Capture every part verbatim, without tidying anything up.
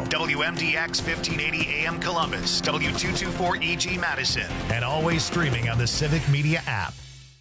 W M D X fifteen eighty A M Columbus, W two twenty-four E G Madison, and always streaming on the Civic Media app.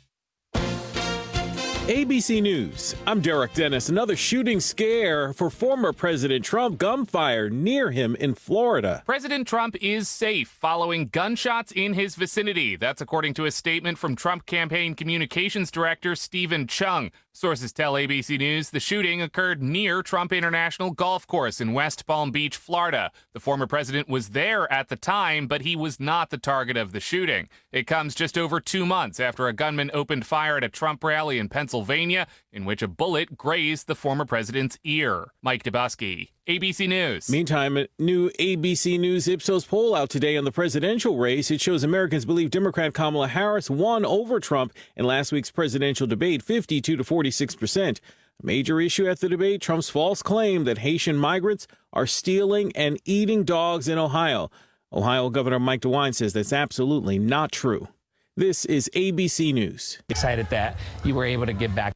A B C News. I'm Derek Dennis. Another shooting scare for former President Trump. Gunfire near him in Florida. President Trump is safe following gunshots in his vicinity. That's according to a statement from Trump campaign communications director Stephen Chung. Sources tell A B C News the shooting occurred near Trump International Golf Course in West Palm Beach, Florida. The former president was there at the time, but he was not the target of the shooting. It comes just over two months after a gunman opened fire at a Trump rally in Pennsylvania, in which a bullet grazed the former president's ear. Mike Dubusky, A B C News. Meantime, a new A B C News Ipsos poll out today on the presidential race. It shows Americans believe Democrat Kamala Harris won over Trump in last week's presidential debate, fifty-two to forty-six percent. A major issue at the debate, Trump's false claim that Haitian migrants are stealing and eating dogs in Ohio. Ohio Governor Mike DeWine says that's absolutely not true. This is A B C News. Excited that you were able to get back.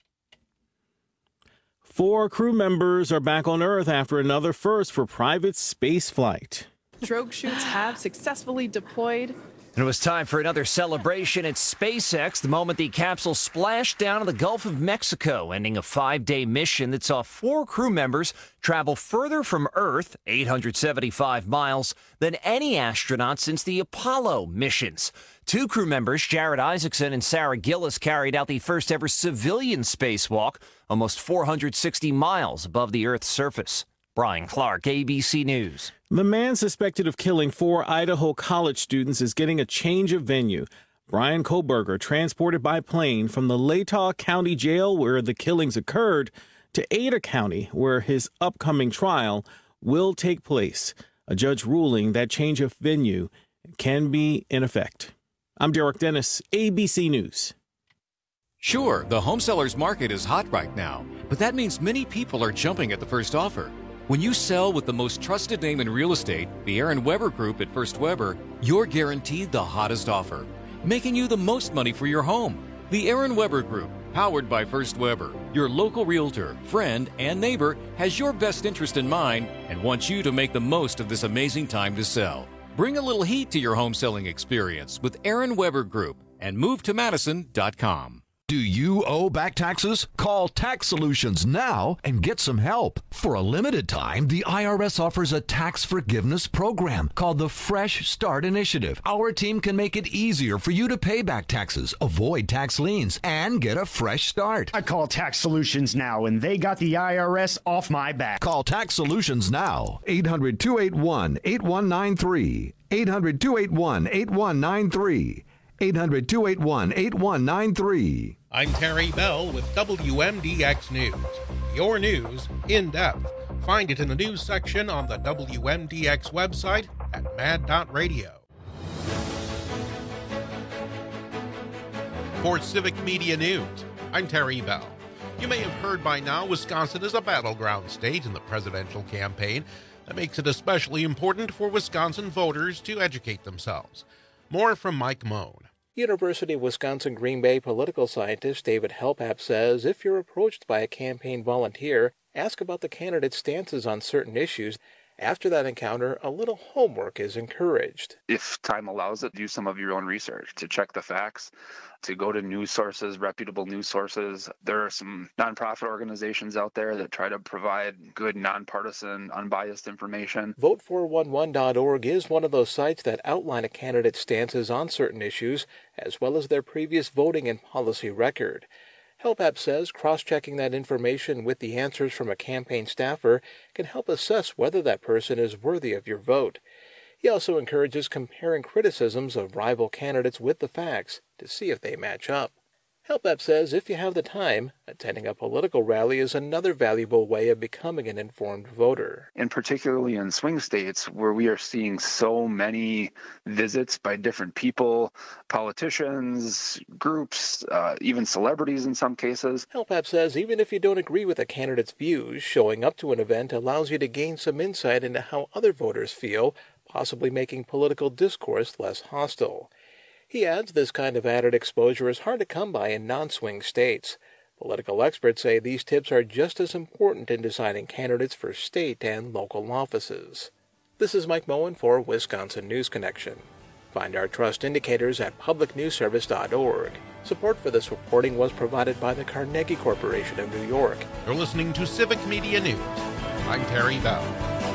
Four crew members are back on Earth after another first for private space flight. Drogue chutes have successfully deployed. And it was time for another celebration at SpaceX the moment the capsule splashed down in the Gulf of Mexico, ending a five-day mission that saw four crew members travel further from Earth, eight hundred seventy-five miles, than any astronaut since the Apollo missions. Two crew members, Jared Isaacson and Sarah Gillis, carried out the first ever civilian spacewalk, almost four hundred sixty miles above the Earth's surface. Brian Clark, A B C News. The man suspected of killing four Idaho college students is getting a change of venue. Brian Koberger transported by plane from the Latah County Jail, where the killings occurred, to Ada County, where his upcoming trial will take place. A judge ruling that change of venue can be in effect. I'm Derek Dennis, A B C News. Sure, the home seller's market is hot right now, but that means many people are jumping at the first offer. When you sell with the most trusted name in real estate, the Aaron Weber Group at First Weber, you're guaranteed the hottest offer, making you the most money for your home. The Aaron Weber Group, powered by First Weber, your local realtor, friend, and neighbor, has your best interest in mind and wants you to make the most of this amazing time to sell. Bring a little heat to your home selling experience with Aaron Weber Group and move to madison dot com. Do you owe back taxes? Call Tax Solutions now and get some help. For a limited time, the I R S offers a tax forgiveness program called the Fresh Start Initiative. Our team can make it easier for you to pay back taxes, avoid tax liens, and get a fresh start. I call Tax Solutions now, and they got the I R S off my back. Call Tax Solutions now. eight hundred, two eight one, eight one nine three. eight hundred, two eight one, eight one nine three. eight hundred, two eight one, eight one nine three. I'm Terry Bell with W M D X News. Your news in depth. Find it in the news section on the W M D X website at mad dot radio. For Civic Media News, I'm Terry Bell. You may have heard by now Wisconsin is a battleground state in the presidential campaign. That makes it especially important for Wisconsin voters to educate themselves. More from Mike Moan. University of Wisconsin Green Bay political scientist David Helpap says if you're approached by a campaign volunteer, ask about the candidate's stances on certain issues. After that encounter, a little homework is encouraged. If time allows it, do some of your own research to check the facts, to go to news sources, reputable news sources. There are some nonprofit organizations out there that try to provide good, nonpartisan, unbiased information. vote four one one dot org is one of those sites that outline a candidate's stances on certain issues, as well as their previous voting and policy record. Helpap says cross-checking that information with the answers from a campaign staffer can help assess whether that person is worthy of your vote. He also encourages comparing criticisms of rival candidates with the facts to see if they match up. Helpap says if you have the time, attending a political rally is another valuable way of becoming an informed voter. And particularly in swing states where we are seeing so many visits by different people, politicians, groups, uh, even celebrities in some cases. Helpap says even if you don't agree with a candidate's views, showing up to an event allows you to gain some insight into how other voters feel, possibly making political discourse less hostile. He adds this kind of added exposure is hard to come by in non-swing states. Political experts say these tips are just as important in deciding candidates for state and local offices. This is Mike Moen for Wisconsin News Connection. Find our trust indicators at public news service dot org. Support for this reporting was provided by the Carnegie Corporation of New York. You're listening to Civic Media News. I'm Terry Bell.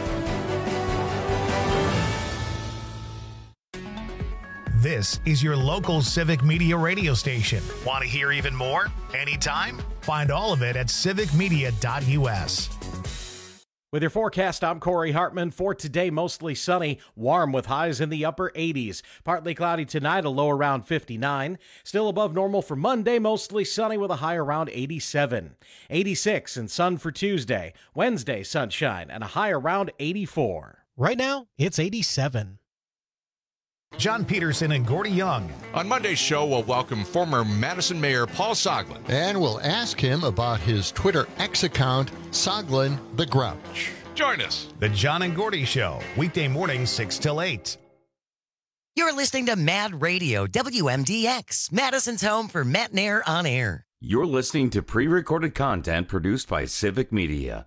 This is your local Civic Media radio station. Want to hear even more? Anytime? Find all of it at civic media dot u s. With your forecast, I'm Corey Hartman. For today, mostly sunny, warm with highs in the upper eighties. Partly cloudy tonight, a low around fifty-nine. Still above normal for Monday, mostly sunny with a high around eighty-seven. eighty-six and sun for Tuesday. Wednesday, sunshine and a high around eighty-four. Right now, it's eighty-seven. John Peterson and Gordy Young. On Monday's show, we'll welcome former Madison Mayor Paul Soglin. And we'll ask him about his Twitter X account, Soglin the Grouch. Join us. The John and Gordy Show, weekday mornings six till eight. You're listening to Mad Radio, W M D X, Madison's home for Matt Nair on air. You're listening to pre-recorded content produced by Civic Media.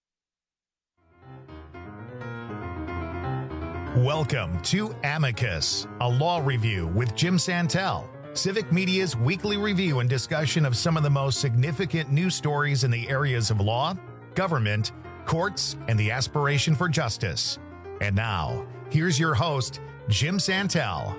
Welcome to Amicus, a law review with Jim Santel, Civic Media's weekly review and discussion of some of the most significant news stories in the areas of law, government, courts, and the aspiration for justice. And now, here's your host, Jim Santel.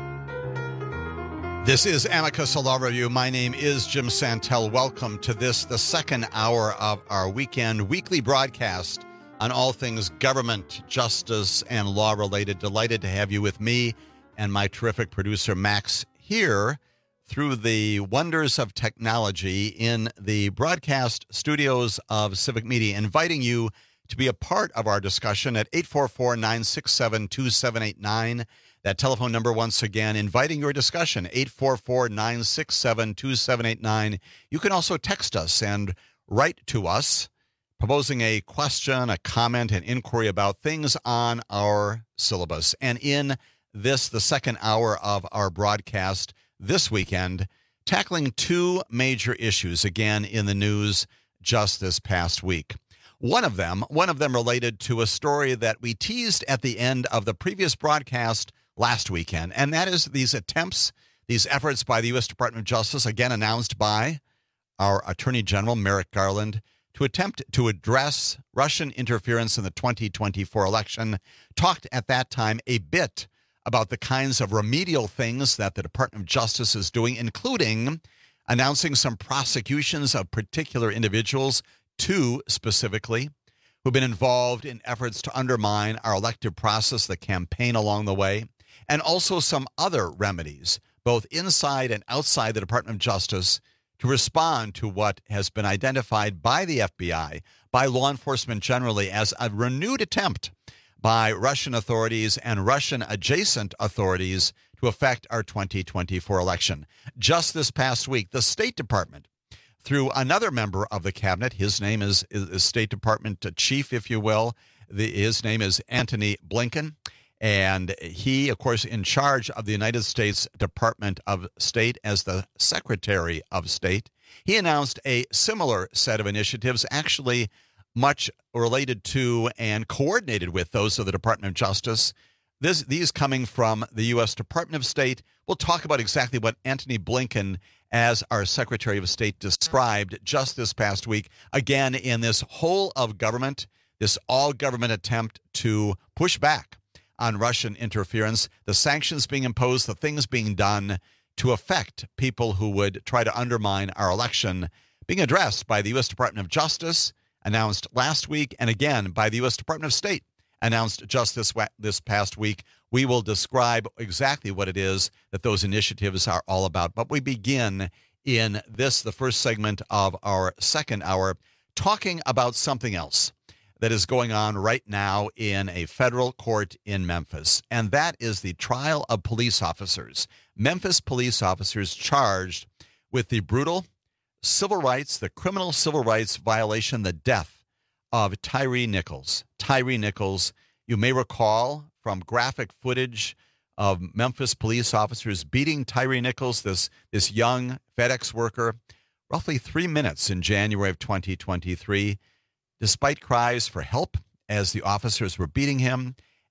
This is Amicus, a law review. My name is Jim Santel. Welcome to this, the second hour of our weekend weekly broadcast on all things government, justice, and law-related. Delighted to have you with me and my terrific producer, Max, here through the wonders of technology in the broadcast studios of Civic Media, inviting you to be a part of our discussion at eight four four, nine six seven, two seven eight nine. That telephone number, once again, inviting your discussion, eight four four, nine six seven, two seven eight nine. You can also text us and write to us, proposing a question, a comment, an inquiry about things on our syllabus. And in this, the second hour of our broadcast this weekend, tackling two major issues, again, in the news just this past week. One of them, one of them related to a story that we teased at the end of the previous broadcast last weekend, and that is these attempts, these efforts by the U S Department of Justice, again announced by our Attorney General, Merrick Garland, to attempt to address Russian interference in the twenty twenty-four election, talked at that time a bit about the kinds of remedial things that the Department of Justice is doing, including announcing some prosecutions of particular individuals, two specifically, who've been involved in efforts to undermine our elective process, the campaign along the way, and also some other remedies, both inside and outside the Department of Justice, to respond to what has been identified by the F B I, by law enforcement generally, as a renewed attempt by Russian authorities and Russian-adjacent authorities to affect our twenty twenty-four election. Just this past week, the State Department, through another member of the cabinet, his name is, is State Department chief, if you will, the, his name is Antony Blinken, and he, of course, in charge of the United States Department of State as the Secretary of State. He announced a similar set of initiatives, actually much related to and coordinated with those of the Department of Justice. This, these coming from the U S Department of State. We'll talk about exactly what Antony Blinken, as our Secretary of State, described just this past week, again, in this whole of government, this all-government attempt to push back on Russian interference, the sanctions being imposed, the things being done to affect people who would try to undermine our election, being addressed by the U S Department of Justice, announced last week, and again by the U S Department of State, announced just this this past week. We will describe exactly what it is that those initiatives are all about. But we begin in this, the first segment of our second hour, talking about something else that is going on right now in a federal court in Memphis, and that is the trial of police officers. Memphis police officers charged with the brutal civil rights, the criminal civil rights violation, the death of Tyre Nichols. Tyre Nichols, you may recall from graphic footage of Memphis police officers beating Tyre Nichols, this, this young FedEx worker, roughly three minutes in January of twenty twenty-three. Despite cries for help as the officers were beating him,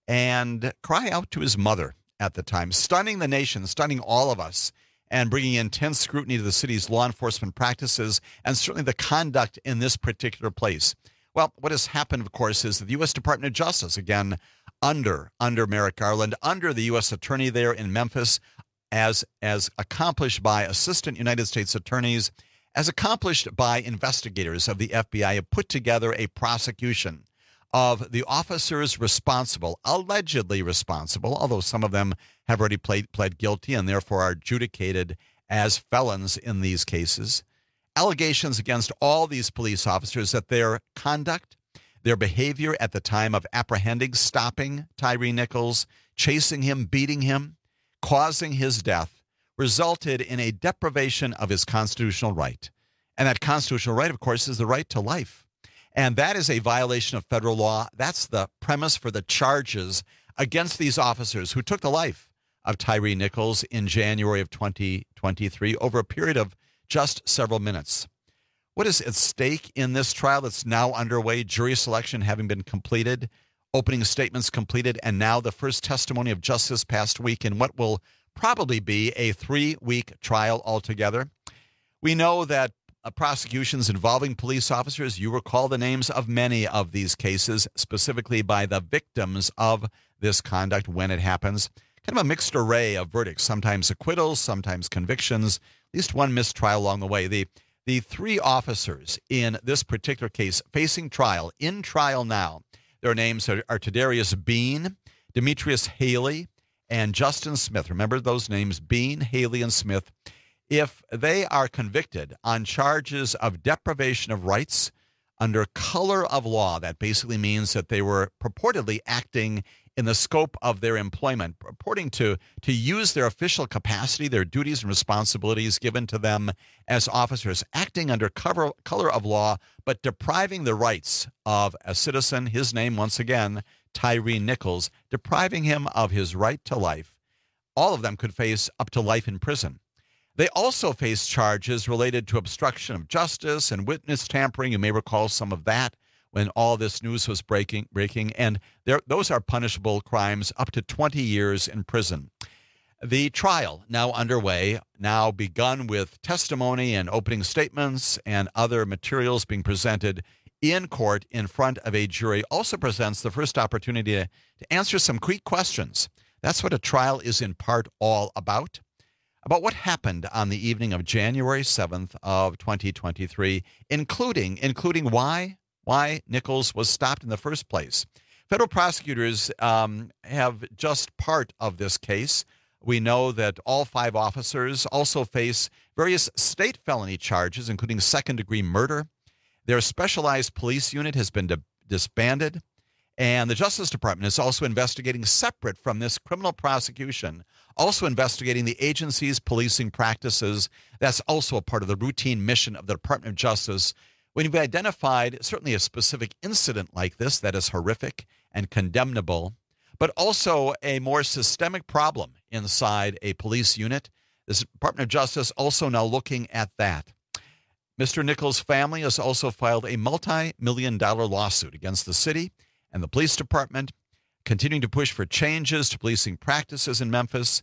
and cry out to his mother at the time, stunning the nation, stunning all of us, and bringing intense scrutiny to the city's law enforcement practices and certainly the conduct in this particular place. Well, what has happened, of course, is that the U S Department of Justice, again, under under Merrick Garland, under the U S attorney there in Memphis, as as accomplished by assistant United States attorneys, as accomplished by investigators of the F B I, have put together a prosecution of the officers responsible, allegedly responsible, although some of them have already played, pled guilty and therefore are adjudicated as felons in these cases. Allegations against all these police officers that their conduct, their behavior at the time of apprehending, stopping Tyre Nichols, chasing him, beating him, causing his death, resulted in a deprivation of his constitutional right. And that constitutional right, of course, is the right to life. And that is a violation of federal law. That's the premise for the charges against these officers who took the life of Tyre Nichols in January of twenty twenty-three over a period of just several minutes. What is at stake in this trial that's now underway, jury selection having been completed, opening statements completed, and now the first testimony of just this past week in what will probably be a three-week trial altogether? We know that uh, prosecutions involving police officers, you recall the names of many of these cases, specifically by the victims of this conduct when it happens. Kind of a mixed array of verdicts, sometimes acquittals, sometimes convictions, at least one mistrial along the way. The The three officers in this particular case facing trial, in trial now, their names are, are Tadarius Bean, Demetrius Haley, and Justin Smith. Remember those names, Bean, Haley, and Smith. If they are convicted on charges of deprivation of rights under color of law, that basically means that they were purportedly acting in the scope of their employment, purporting to, to use their official capacity, their duties and responsibilities given to them as officers, acting under cover, color of law, but depriving the rights of a citizen, his name once again, Tyre Nichols, depriving him of his right to life. All of them could face up to life in prison. They also face charges related to obstruction of justice and witness tampering. You may recall some of that when all this news was breaking, breaking, and there, those are punishable crimes up to twenty years in prison. The trial now underway, now begun with testimony and opening statements and other materials being presented in court in front of a jury, also presents the first opportunity to, to answer some quick questions. That's what a trial is in part all about, about what happened on the evening of January seventh of twenty twenty-three, including including why why Nichols was stopped in the first place. Federal prosecutors um, have just part of this case. We know that all five officers also face various state felony charges, including second-degree murder. Their specialized police unit has been di- disbanded, and the Justice Department is also investigating, separate from this criminal prosecution, also investigating the agency's policing practices. That's also a part of the routine mission of the Department of Justice. When you've identified certainly a specific incident like this that is horrific and condemnable, but also a more systemic problem inside a police unit, the Department of Justice also now looking at that. Mister Nichols' family has also filed a multi-million dollar lawsuit against the city and the police department, continuing to push for changes to policing practices in Memphis.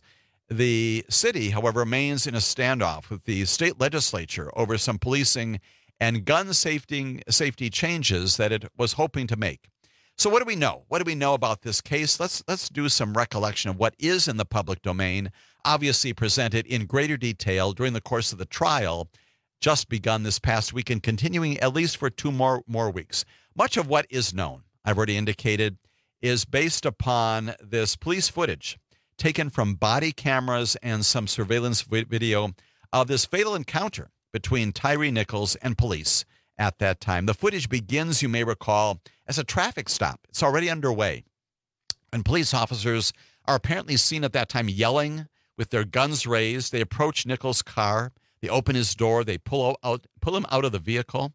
The city, however, remains in a standoff with the state legislature over some policing and gun safety safety changes that it was hoping to make. So what do we know? What do we know about this case? Let's let's do some recollection of what is in the public domain, obviously presented in greater detail during the course of the trial, just begun this past week and continuing at least for two more, more weeks. Much of what is known, I've already indicated, is based upon this police footage taken from body cameras and some surveillance video of this fatal encounter between Tyre Nichols and police at that time. The footage begins, you may recall, as a traffic stop. It's already underway. And police officers are apparently seen at that time yelling with their guns raised. They approach Nichols' car. They open his door. They pull out, pull him out of the vehicle.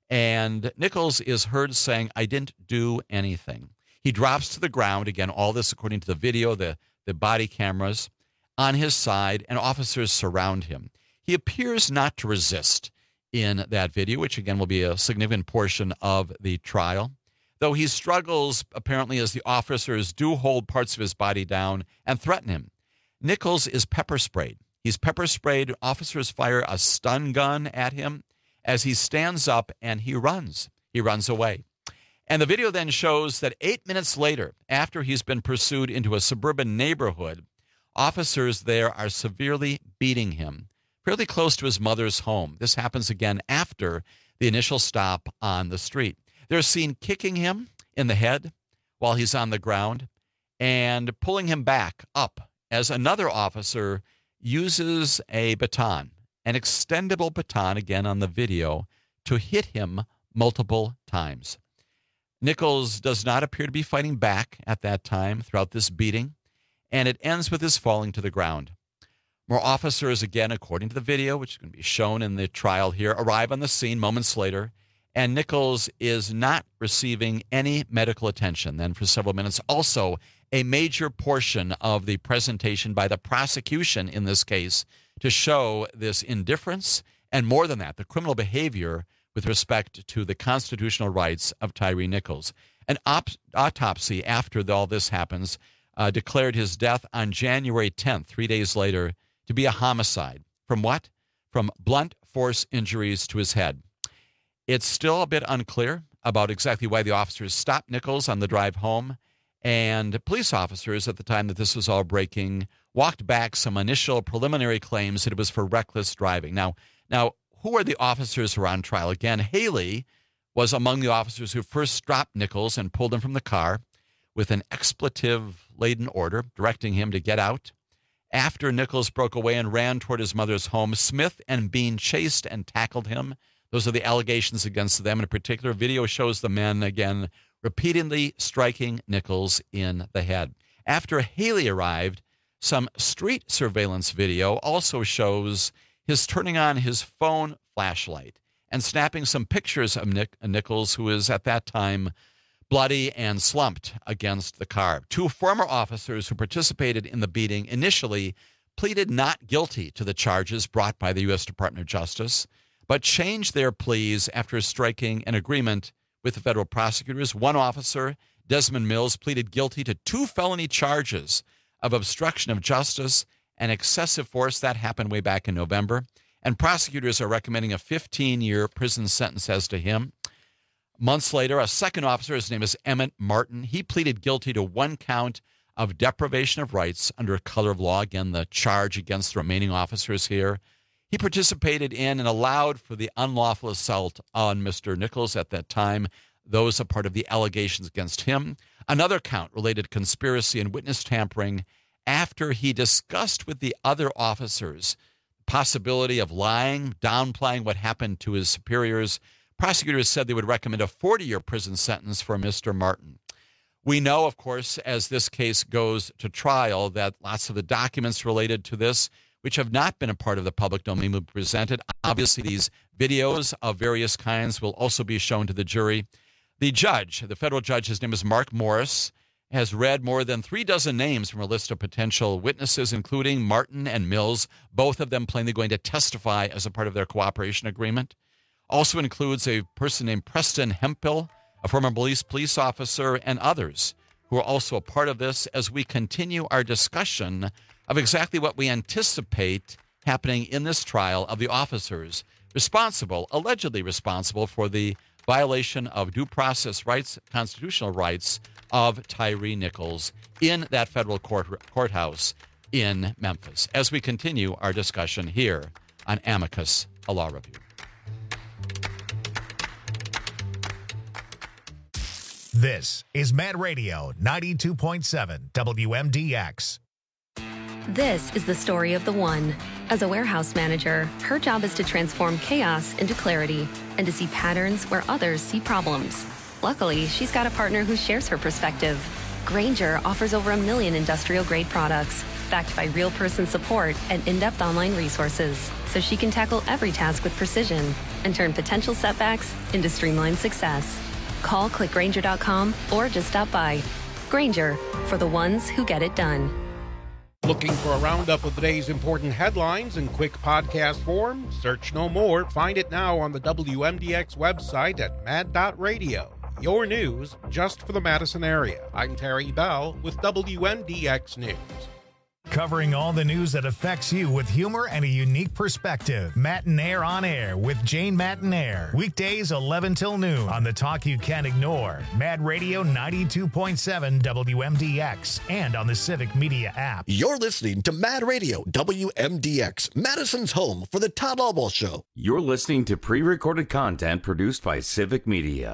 And Nichols is heard saying, "I didn't do anything." He drops to the ground. Again, all this according to the video, the, the body cameras on his side, and officers surround him. He appears not to resist in that video, which again will be a significant portion of the trial. though he struggles apparently as the officers do hold parts of his body down and threaten him. Nichols is pepper sprayed. He's pepper sprayed. Officers fire a stun gun at him as he stands up and he runs. He runs away. And the video then shows that eight minutes later, after he's been pursued into a suburban neighborhood, officers there are severely beating him, fairly close to his mother's home. This happens again after the initial stop on the street. They're seen kicking him in the head while he's on the ground and pulling him back up as another officer uses a baton, an extendable baton, again on the video, to hit him multiple times. Nichols does not appear to be fighting back at that time throughout this beating, and it ends with his falling to the ground. More officers, again, according to the video, which is going to be shown in the trial here, arrive on the scene moments later, and Nichols is not receiving any medical attention then for several minutes. Also, a major portion of the presentation by the prosecution in this case to show this indifference and, more than that, the criminal behavior with respect to the constitutional rights of Tyre Nichols. An op- autopsy after all this happens uh, declared his death on January tenth, three days later, to be a homicide. From what? From blunt force injuries to his head. It's still a bit unclear about exactly why the officers stopped Nichols on the drive home, and police officers at the time that this was all breaking walked back some initial preliminary claims that it was for reckless driving. Now, now, who are the officers who are on trial? Again, Haley was among the officers who first stopped Nichols and pulled him from the car with an expletive-laden order directing him to get out. After Nichols broke away and ran toward his mother's home, Smith and Bean chased and tackled him. Those are the allegations against them. In particular, video shows the men, again, repeatedly striking Nichols in the head. After Haley arrived, some street surveillance video also shows his turning on his phone flashlight and snapping some pictures of Nick, Nichols, who is at that time bloody and slumped against the car. Two former officers who participated in the beating initially pleaded not guilty to the charges brought by the U S Department of Justice, but changed their pleas after striking an agreement with the federal prosecutors. One officer, Desmond Mills, pleaded guilty to two felony charges of obstruction of justice and excessive force. That happened way back in November. And prosecutors are recommending a fifteen-year prison sentence as to him. Months later, a second officer, his name is Emmett Martin, he pleaded guilty to one count of deprivation of rights under color of law. Again, the charge against the remaining officers here. He participated in and allowed for the unlawful assault on Mister Nichols at that time. Those are part of the allegations against him. Another count related to conspiracy and witness tampering after he discussed with the other officers the possibility of lying, downplaying what happened to his superiors. Prosecutors said they would recommend a forty-year prison sentence for Mister Martin. We know, of course, as this case goes to trial, that lots of the documents related to this, which have not been a part of the public domain, will be presented. Obviously, these videos of various kinds will also be shown to the jury. The judge, the federal judge, his name is Mark Morris, has read more than three dozen names from a list of potential witnesses, including Martin and Mills, both of them plainly going to testify as a part of their cooperation agreement. Also includes a person named Preston Hemphill, a former police police officer, and others who are also a part of this as we continue our discussion of exactly what we anticipate happening in this trial of the officers responsible, allegedly responsible, for the violation of due process rights, constitutional rights of Tyre Nichols in that federal court, courthouse in Memphis. As we continue our discussion here on Amicus, a law review. This is Mad Radio ninety-two point seven W M D X. This is the story of the one. As a warehouse manager, her job is to transform chaos into clarity and to see patterns where others see problems. Luckily, she's got a partner who shares her perspective. Grainger offers over a million industrial-grade products, backed by real person support and in-depth online resources, so she can tackle every task with precision and turn potential setbacks into streamlined success. Call click grainger dot com or just stop by. Grainger, for the ones who get it done. Looking for a roundup of the day's important headlines in quick podcast form? Search no more. Find it now on the W M D X website at mad dot radio. your news just for the Madison area. I'm Terry Bell with W M D X News. Covering all the news that affects you with humor and a unique perspective. Matinaire on Air with Jane Matinaire. Weekdays eleven till noon on the talk you can't ignore. Mad Radio ninety-two point seven W M D X and on the Civic Media app. You're listening to Mad Radio W M D X, Madison's home for the Todd Albaugh Show. You're listening to pre-recorded content produced by Civic Media.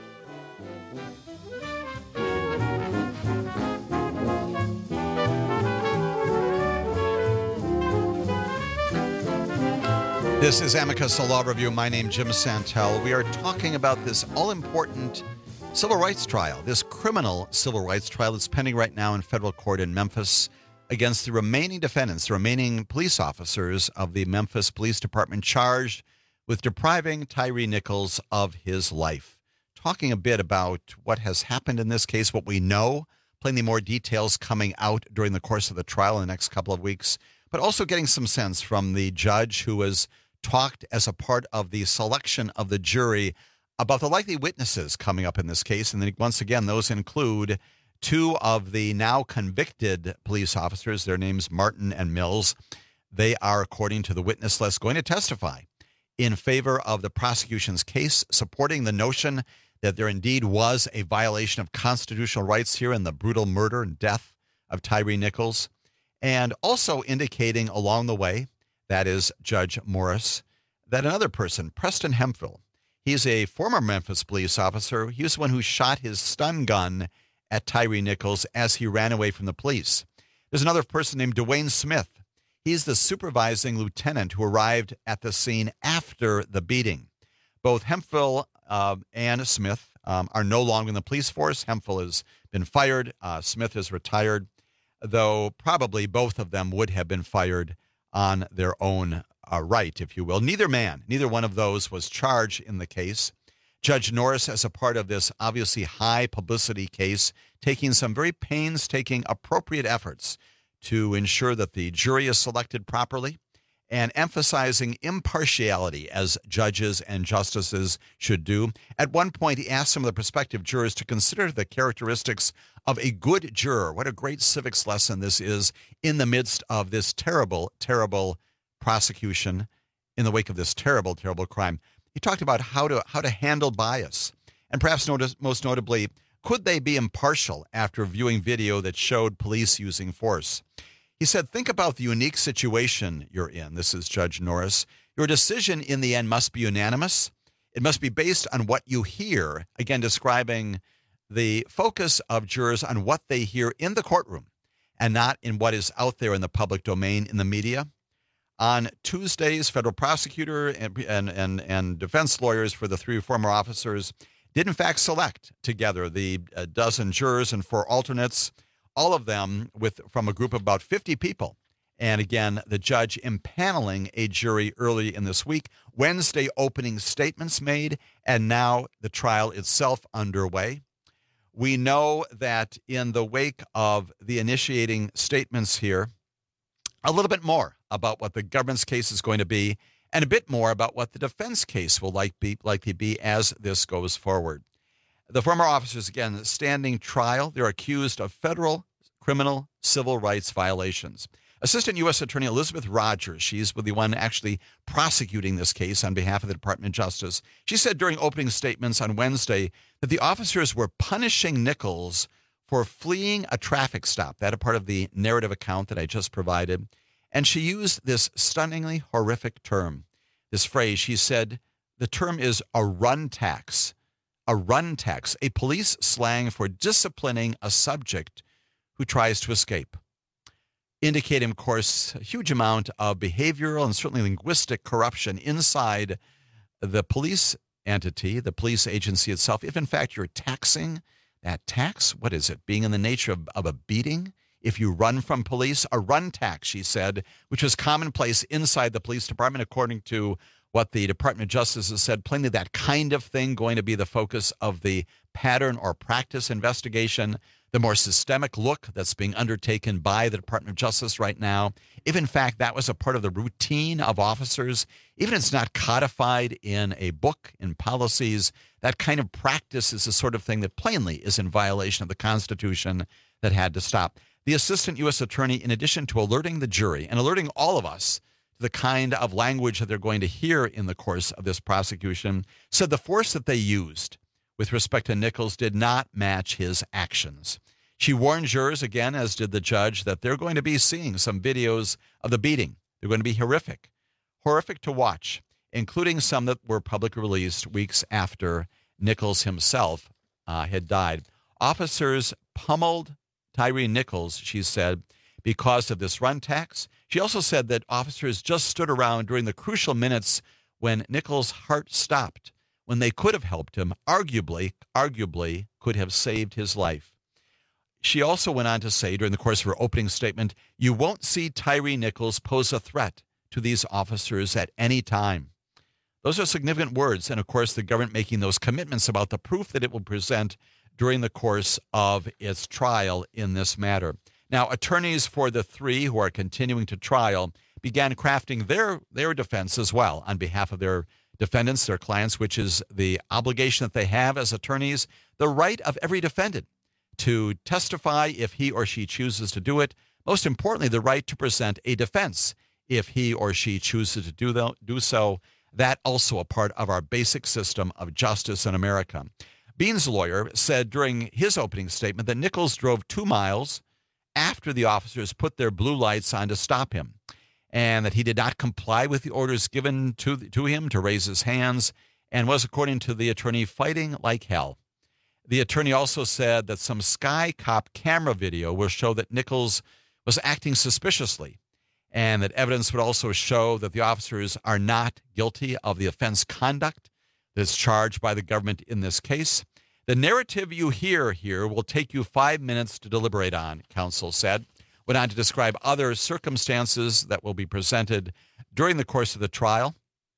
This is Amicus, a law review. My name is Jim Santel. We are talking about this all-important civil rights trial, this criminal civil rights trial that's pending right now in federal court in Memphis against the remaining defendants, the remaining police officers of the Memphis Police Department charged with depriving Tyre Nichols of his life. Talking a bit about what has happened in this case, what we know, plenty more details coming out during the course of the trial in the next couple of weeks, but also getting some sense from the judge who was talked as a part of the selection of the jury about the likely witnesses coming up in this case. And then once again, those include two of the now convicted police officers. Their names Martin and Mills. They are, according to the witness list, going to testify in favor of the prosecution's case, supporting the notion that there indeed was a violation of constitutional rights here in the brutal murder and death of Tyre Nichols, and also indicating along the way, that is Judge Morris, that another person, Preston Hemphill, he's a former Memphis police officer. He was the one who shot his stun gun at Tyre Nichols as he ran away from the police. There's another person named Dwayne Smith. He's the supervising lieutenant who arrived at the scene after the beating. Both Hemphill uh, and Smith um, are no longer in the police force. Hemphill has been fired. Uh, Smith is retired, though probably both of them would have been fired on their own uh, right, if you will. Neither man, neither one of those was charged in the case. Judge Norris, as a part of this obviously high publicity case, taking some very painstaking, appropriate efforts to ensure that the jury is selected properly and emphasizing impartiality as judges and justices should do. At one point, he asked some of the prospective jurors to consider the characteristics of a good juror. What a great civics lesson this is in the midst of this terrible, terrible prosecution, in the wake of this terrible, terrible crime. He talked about how to how to handle bias, and perhaps notice, most notably, could they be impartial after viewing video that showed police using force? He said, think about the unique situation you're in. This is Judge Norris. Your decision in the end must be unanimous. It must be based on what you hear, again, describing the focus of jurors on what they hear in the courtroom and not in what is out there in the public domain in the media. On Tuesdays, federal prosecutor and, and, and, and defense lawyers for the three former officers did, in fact, select together the uh, dozen jurors and four alternates, all of them with from a group of about fifty people. And again, the judge impaneling a jury early in this week. Wednesday, opening statements made, and now the trial itself underway. We know that in the wake of the initiating statements here, a little bit more about what the government's case is going to be and a bit more about what the defense case will like be, likely be as this goes forward. The former officers, again, standing trial. They're accused of federal, criminal, civil rights violations. Assistant U S Attorney Elizabeth Rogers, she's the one actually prosecuting this case on behalf of the Department of Justice. She said during opening statements on Wednesday that the officers were punishing Nichols for fleeing a traffic stop. That a part of the narrative account that I just provided. And she used this stunningly horrific term, this phrase. She said the term is a run tax, a run tax, a police slang for disciplining a subject who tries to escape. Indicating, of course, a huge amount of behavioral and certainly linguistic corruption inside the police entity, the police agency itself. If, in fact, you're taxing that tax, what is it? Being in the nature of, of a beating? If you run from police, a run tax, she said, which was commonplace inside the police department, according to what the Department of Justice has said, plenty of that kind of thing going to be the focus of the pattern or practice investigation. the more systemic look that's being undertaken by the Department of Justice right now, if in fact that was a part of the routine of officers, even if it's not codified in a book, in policies, that kind of practice is the sort of thing that plainly is in violation of the Constitution that had to stop. The assistant U S attorney, in addition to alerting the jury and alerting all of us to the kind of language that they're going to hear in the course of this prosecution, said the force that they used with respect to Nichols did not match his actions. She warned jurors, again, as did the judge, that they're going to be seeing some videos of the beating. They're going to be horrific, horrific to watch, including some that were publicly released weeks after Nichols himself uh, had died. Officers pummeled Tyre Nichols, she said, because of this run tax. She also said that officers just stood around during the crucial minutes when Nichols' heart stopped, when they could have helped him, arguably, arguably could have saved his life. She also went on to say during the course of her opening statement, you won't see Tyre Nichols pose a threat to these officers at any time. Those are significant words, and of course the government making those commitments about the proof that it will present during the course of its trial in this matter. Now, attorneys for the three who are continuing to trial began crafting their, their defense as well on behalf of their defendants, their clients, which is the obligation that they have as attorneys, the right of every defendant to testify if he or she chooses to do it. Most importantly, the right to present a defense if he or she chooses to do, the, do so. That also a part of our basic system of justice in America. Bean's lawyer said during his opening statement that Nichols drove two miles after the officers put their blue lights on to stop him, and that he did not comply with the orders given to, to him to raise his hands, and was, according to the attorney, fighting like hell. The attorney also said that some Sky Cop camera video will show that Nichols was acting suspiciously, and that evidence would also show that the officers are not guilty of the offense conduct that's charged by the government in this case. The narrative you hear here will take you five minutes to deliberate on, counsel said. Went on to describe other circumstances that will be presented during the course of the trial.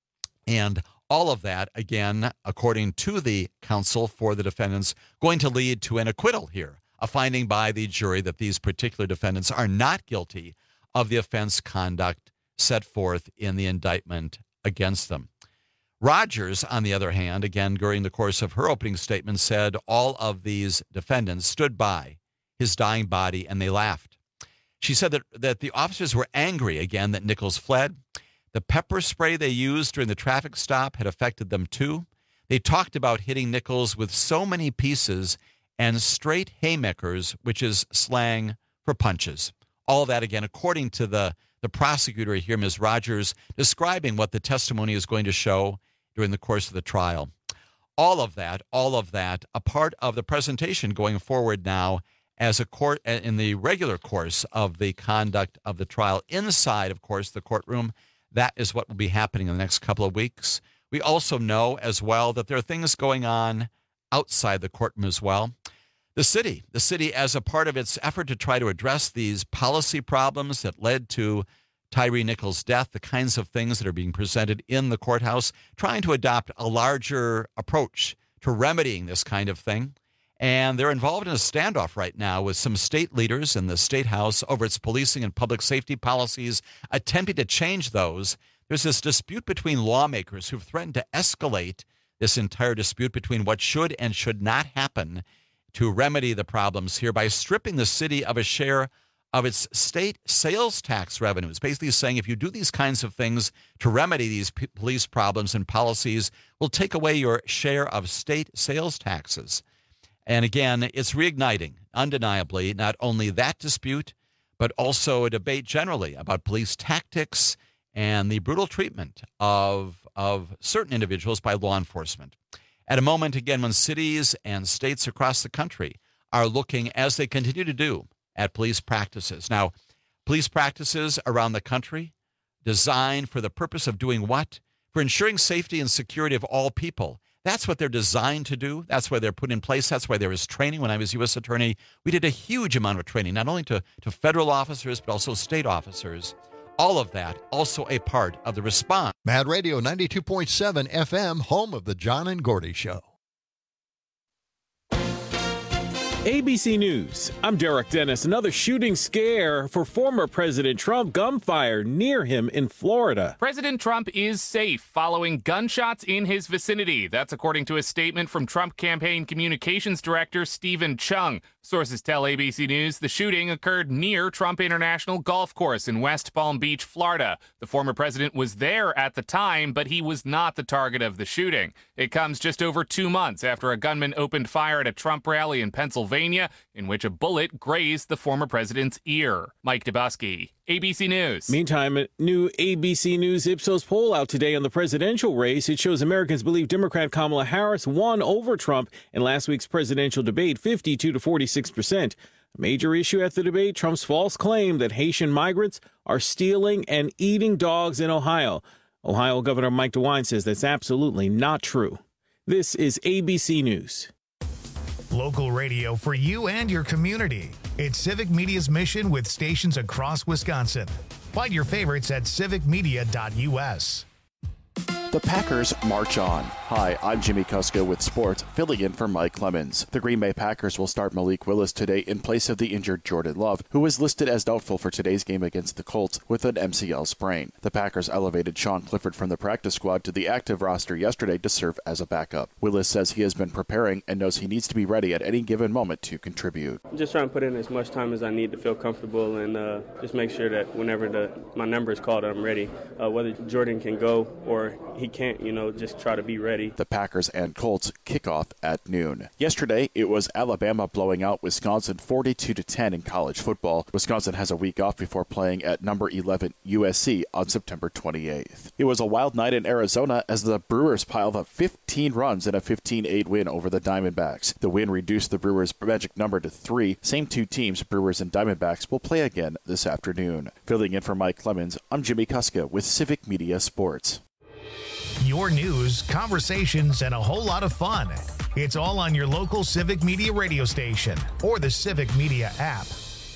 And all of that, again, according to the counsel for the defendants, going to lead to an acquittal here, a finding by the jury that these particular defendants are not guilty of the offense conduct set forth in the indictment against them. Rogers, on the other hand, again, during the course of her opening statement, said all of these defendants stood by his dying body and they laughed. She said that, that the officers were angry, again, that Nichols fled. The pepper spray they used during the traffic stop had affected them too. They talked about hitting Nichols with so many pieces and straight haymakers, which is slang for punches. All that, again, according to the, the prosecutor here, Miz Rogers, describing what the testimony is going to show during the course of the trial. All of that, all of that, a part of the presentation going forward now as a court in the regular course of the conduct of the trial inside, of course, the courtroom. That is what will be happening in the next couple of weeks. We also know as well that there are things going on outside the courtroom as well. The city, the city as a part of its effort to try to address these policy problems that led to Tyre Nichols' death, the kinds of things that are being presented in the courthouse, trying to adopt a larger approach to remedying this kind of thing. And they're involved in a standoff right now with some state leaders in the State House over its policing and public safety policies, attempting to change those. There's this dispute between lawmakers who've threatened to escalate this entire dispute between what should and should not happen to remedy the problems here by stripping the city of a share of its state sales tax revenues, basically saying if you do these kinds of things to remedy these p- police problems and policies, we'll take away your share of state sales taxes. And again, it's reigniting, undeniably, not only that dispute, but also a debate generally about police tactics and the brutal treatment of, of certain individuals by law enforcement. At a moment, again, when cities and states across the country are looking, as they continue to do, at police practices. Now, police practices around the country designed for the purpose of doing what? For ensuring safety and security of all people. That's what they're designed to do. That's why they're put in place. That's why there is training. When I was U S attorney, we did a huge amount of training, not only to, to federal officers, but also state officers. All of that also a part of the response. Mad Radio ninety-two point seven F M, home of the John and Gordy Show. A B C News, I'm Derek Dennis. Another shooting scare for former President Trump. Gunfire near him in Florida. President Trump is safe following gunshots in his vicinity. That's according to a statement from Trump campaign communications director Stephen Chung. Sources tell A B C News the shooting occurred near Trump International Golf Course in West Palm Beach, Florida. The former president was there at the time, but he was not the target of the shooting. It comes just over two months after a gunman opened fire at a Trump rally in Pennsylvania, in which a bullet grazed the former president's ear. Mike Dubusky, A B C News. Meantime, a new A B C News Ipsos poll out today on the presidential race. It shows Americans believe Democrat Kamala Harris won over Trump in last week's presidential debate, fifty-two to forty-six percent. A major issue at the debate, Trump's false claim that Haitian migrants are stealing and eating dogs in Ohio. Ohio Governor Mike DeWine says that's absolutely not true. This is A B C News. Local radio for you and your community. It's Civic Media's mission with stations across Wisconsin. Find your favorites at civic media dot U S. The Packers march on. Hi, I'm Jimmy Kuska with sports, filling in for Mike Clemens. The Green Bay Packers will start Malik Willis today in place of the injured Jordan Love, who is listed as doubtful for today's game against the Colts with an M C L sprain. The Packers elevated Sean Clifford from the practice squad to the active roster yesterday to serve as a backup. Willis says he has been preparing and knows he needs to be ready at any given moment to contribute. I'm just trying to put in as much time as I need to feel comfortable and uh, just make sure that whenever the my number is called, I'm ready. Uh, whether Jordan can go or he can't, you know, just try to be ready. The Packers and Colts kick off at noon. Yesterday, it was Alabama blowing out Wisconsin forty-two to ten in college football. Wisconsin has a week off before playing at number eleven U S C on September twenty-eighth. It was a wild night in Arizona as the Brewers piled up fifteen runs in a fifteen eight win over the Diamondbacks. The win reduced the Brewers' magic number to three. Same two teams, Brewers and Diamondbacks, will play again this afternoon. Filling in for Mike Clemens, I'm Jimmy Kuska with Civic Media Sports. Your news, conversations, and a whole lot of fun. It's all on your local Civic Media radio station or the Civic Media app.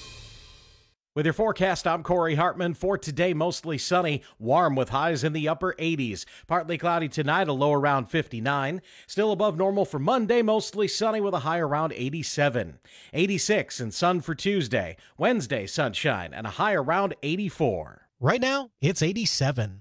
With your forecast, I'm Corey Hartman. For today, mostly sunny, warm with highs in the upper eighties. Partly cloudy tonight, a low around fifty-nine. Still above normal for Monday, mostly sunny with a high around eighty-seven. eighty-six and sun for Tuesday. Wednesday, sunshine and a high around eighty-four. Right now, it's eighty-seven.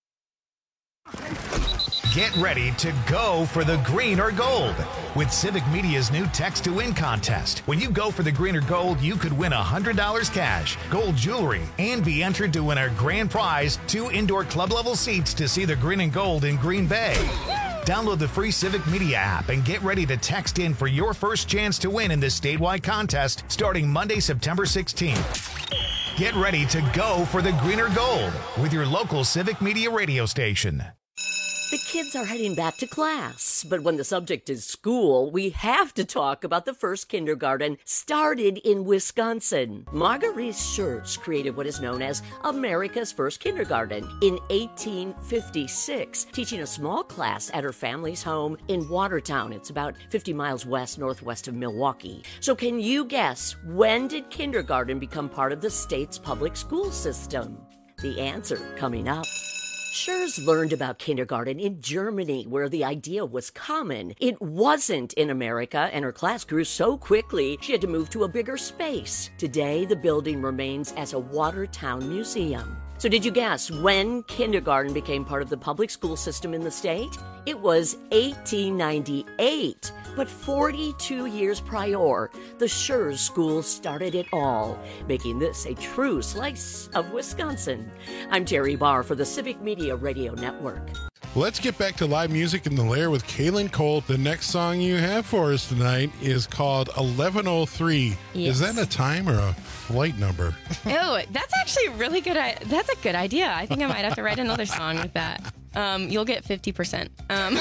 Get ready to go for the green or gold with Civic Media's new Text to Win contest. When you go for the green or gold, you could win one hundred dollars cash, gold jewelry, and be entered to win our grand prize, two indoor club-level seats to see the green and gold in Green Bay. Download the free Civic Media app and get ready to text in for your first chance to win in this statewide contest starting Monday, September sixteenth. Get ready to go for the green or gold with your local Civic Media radio station. The kids are heading back to class, but when the subject is school, we have to talk about the first kindergarten started in Wisconsin. Marguerite Schurz created what is known as America's first kindergarten in eighteen fifty-six, teaching a small class at her family's home in Watertown. It's about fifty miles west northwest of Milwaukee. So can you guess, when did kindergarten become part of the state's public school system? The answer coming up. Schurz learned about kindergarten in Germany, where the idea was common. It wasn't in America, and her class grew so quickly she had to move to a bigger space. Today, the building remains as a Watertown museum. So did you guess when kindergarten became part of the public school system in the state? It was eighteen ninety-eight. But forty-two years prior, the Schurz School started it all, making this a true slice of Wisconsin. I'm Terry Barr for the Civic Media Radio Network. Let's get back to live music in the Lair with Kaylin Cole. The next song you have for us tonight is called eleven oh three. Yes. Is that a time or a flight number? Oh, that's actually a really good. That's a good idea. I think I might have to write another song with that. Um, you'll get fifty percent. Um.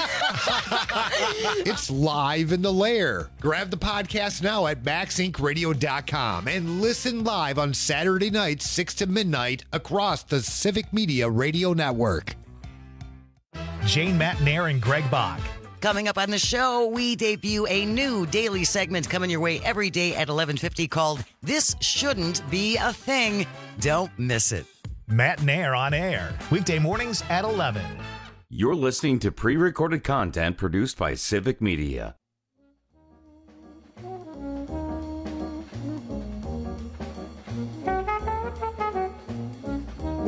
It's live in the Lair. Grab the podcast now at max inc radio dot com and listen live on Saturday nights, six to midnight, across the Civic Media Radio Network. Jane Matnair and Greg Bach. Coming up on the show, we debut a new daily segment coming your way every day at eleven fifty called This Shouldn't Be a Thing. Don't miss it. Matt Nair on air, weekday mornings at eleven. You're listening to pre-recorded content produced by Civic Media.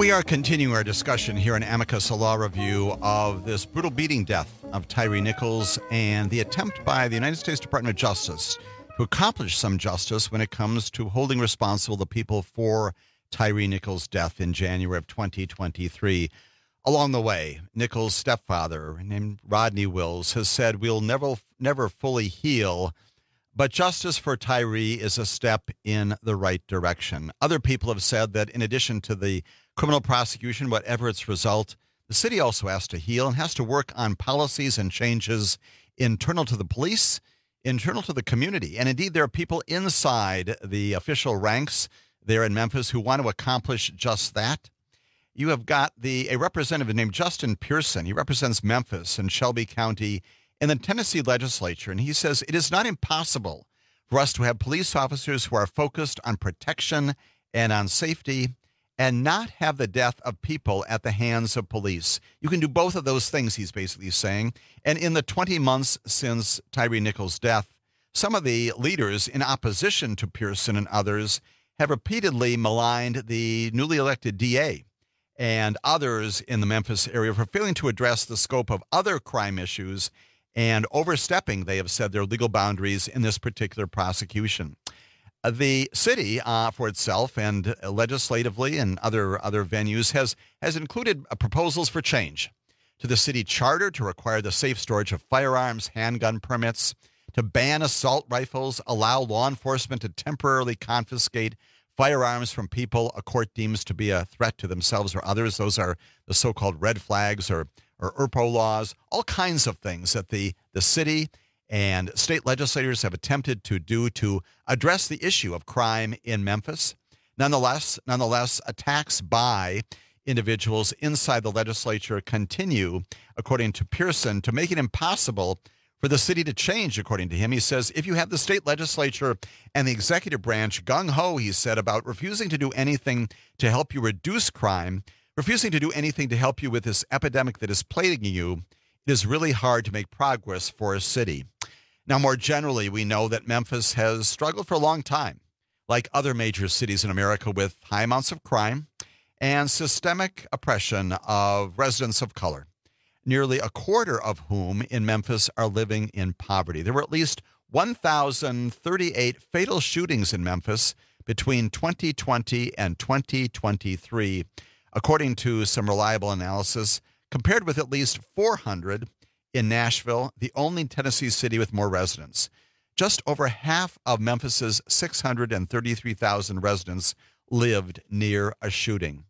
We are continuing our discussion here in Amicus, a law review of this brutal beating death of Tyre Nichols and the attempt by the United States Department of Justice to accomplish some justice when it comes to holding responsible the people for Tyre Nichols' death in January of twenty twenty-three. Along the way, Nichols' stepfather, named Rodney Wills, has said, we'll never, never fully heal, but justice for Tyre is a step in the right direction. Other people have said that in addition to the criminal prosecution, whatever its result, the city also has to heal and has to work on policies and changes internal to the police, internal to the community. And indeed, there are people inside the official ranks there in Memphis who want to accomplish just that. You have got the a representative named Justin Pearson. He represents Memphis and Shelby County in the Tennessee legislature, and he says it is not impossible for us to have police officers who are focused on protection and on safety and not have the death of people at the hands of police. You can do both of those things, he's basically saying. And in the twenty months since Tyre Nichols' death, some of the leaders in opposition to Pearson and others have repeatedly maligned the newly elected D A and others in the Memphis area for failing to address the scope of other crime issues and overstepping, they have said, their legal boundaries in this particular prosecution. Uh, the city, uh, for itself and uh, legislatively and other other venues, has, has included uh, proposals for change to the city charter to require the safe storage of firearms, handgun permits, to ban assault rifles, allow law enforcement to temporarily confiscate firearms from people a court deems to be a threat to themselves or others. Those are the so-called red flags or, or E R P O laws, all kinds of things that the, the city and state legislators have attempted to do to address the issue of crime in Memphis. Nonetheless, nonetheless, attacks by individuals inside the legislature continue, according to Pearson, to make it impossible for the city to change, according to him. He says, if you have the state legislature and the executive branch gung-ho, he said, about refusing to do anything to help you reduce crime, refusing to do anything to help you with this epidemic that is plaguing you, it is really hard to make progress for a city. Now, more generally, we know that Memphis has struggled for a long time, like other major cities in America, with high amounts of crime and systemic oppression of residents of color, nearly a quarter of whom in Memphis are living in poverty. There were at least one thousand thirty-eight fatal shootings in Memphis between twenty twenty and twenty twenty-three, according to some reliable analysis, compared with at least four hundred in Nashville, the only Tennessee city with more residents. Just over half of Memphis's six hundred thirty-three thousand residents lived near a shooting.